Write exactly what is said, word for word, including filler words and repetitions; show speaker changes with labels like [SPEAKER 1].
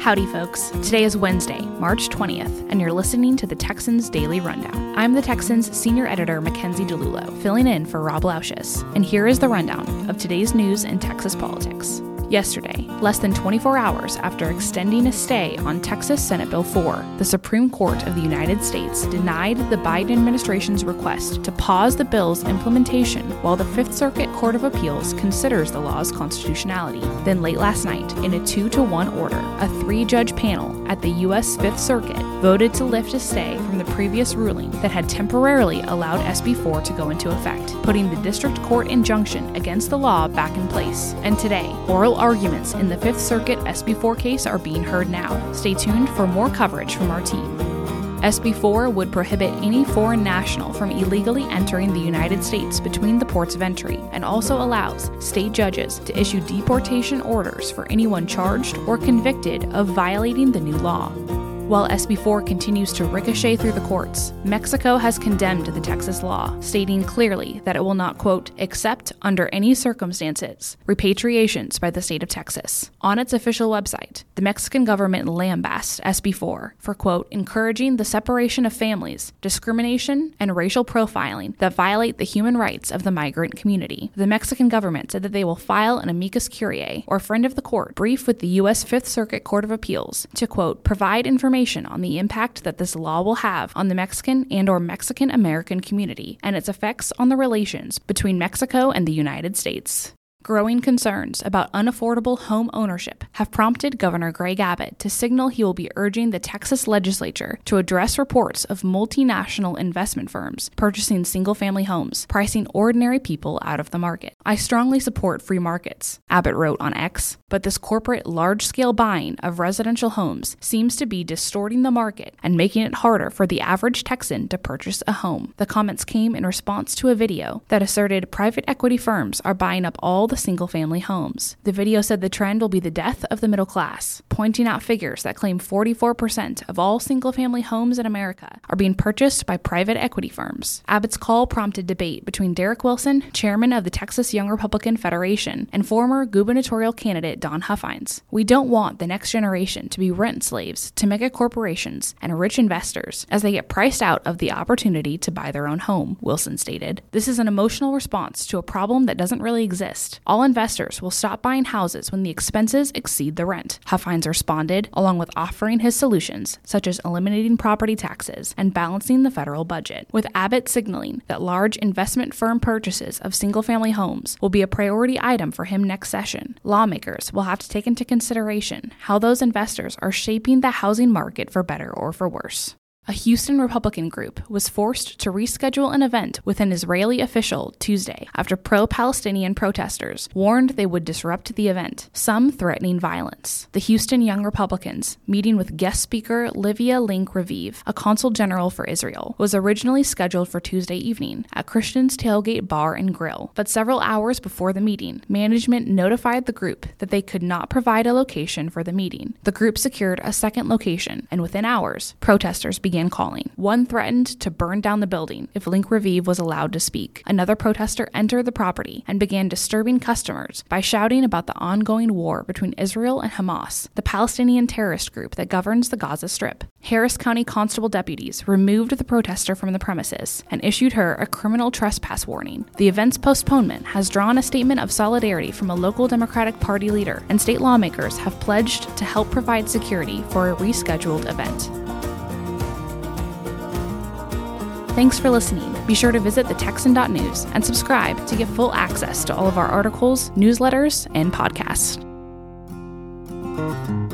[SPEAKER 1] Howdy, folks. Today is Wednesday, March twentieth, and you're listening to the Texans Daily Rundown. I'm the Texans senior editor, Mackenzie DeLullo, filling in for Rob Lausches. And here is the rundown of today's news in Texas politics. Yesterday, less than twenty-four hours after extending a stay on Texas Senate Bill four, the Supreme Court of the United States denied the Biden administration's request to pause the bill's implementation while the Fifth Circuit Court of Appeals considers the law's constitutionality. Then late last night, in a two to one order, a three-judge panel at the U S Fifth Circuit voted to lift a stay from the previous ruling that had temporarily allowed S B four to go into effect, putting the district court injunction against the law back in place. And today, oral arguments in the Fifth Circuit S B four case are being heard now. Stay tuned for more coverage from our team. S B four would prohibit any foreign national from illegally entering the United States between the ports of entry, and also allows state judges to issue deportation orders for anyone charged or convicted of violating the new law. While S B four continues to ricochet through the courts, Mexico has condemned the Texas law, stating clearly that it will not, quote, accept under any circumstances repatriations by the state of Texas. On its official website, the Mexican government lambasted S B four for, quote, encouraging the separation of families, discrimination, and racial profiling that violate the human rights of the migrant community. The Mexican government said that they will file an amicus curiae, or friend of the court, brief with the U S Fifth Circuit Court of Appeals to, quote, provide information on the impact that this law will have on the Mexican and or Mexican-American community and its effects on the relations between Mexico and the United States. Growing concerns about unaffordable home ownership have prompted Governor Greg Abbott to signal he will be urging the Texas legislature to address reports of multinational investment firms purchasing single-family homes, pricing ordinary people out of the market. I strongly support free markets, Abbott wrote on X, but this corporate large-scale buying of residential homes seems to be distorting the market and making it harder for the average Texan to purchase a home. The comments came in response to a video that asserted private equity firms are buying up all the single-family homes. The video said the trend will be the death of the middle class, pointing out figures that claim forty-four percent of all single-family homes in America are being purchased by private equity firms. Abbott's call prompted debate between Derek Wilson, chairman of the Texas Young Republican Federation, and former gubernatorial candidate Don Huffines. We don't want the next generation to be rent slaves to mega corporations and rich investors as they get priced out of the opportunity to buy their own home, Wilson stated. This is an emotional response to a problem that doesn't really exist. All investors will stop buying houses when the expenses exceed the rent, Huffines responded, along with offering his solutions, such as eliminating property taxes and balancing the federal budget, with Abbott signaling that large investment firm purchases of single-family homes will be a priority item for him next session. Lawmakers will have to take into consideration how those investors are shaping the housing market for better or for worse. A Houston Republican group was forced to reschedule an event with an Israeli official Tuesday after pro-Palestinian protesters warned they would disrupt the event, some threatening violence. The Houston Young Republicans, meeting with guest speaker Livia Link Raviv, a consul general for Israel, was originally scheduled for Tuesday evening at Christian's Tailgate Bar and Grill, but several hours before the meeting, management notified the group that they could not provide a location for the meeting. The group secured a second location, and within hours, protesters began calling. One threatened to burn down the building if Link Raviv was allowed to speak. Another protester entered the property and began disturbing customers by shouting about the ongoing war between Israel and Hamas, the Palestinian terrorist group that governs the Gaza Strip. Harris County Constable deputies removed the protester from the premises and issued her a criminal trespass warning. The event's postponement has drawn a statement of solidarity from a local Democratic Party leader, and state lawmakers have pledged to help provide security for a rescheduled event. Thanks for listening. Be sure to visit the texan dot news and subscribe to get full access to all of our articles, newsletters, and podcasts.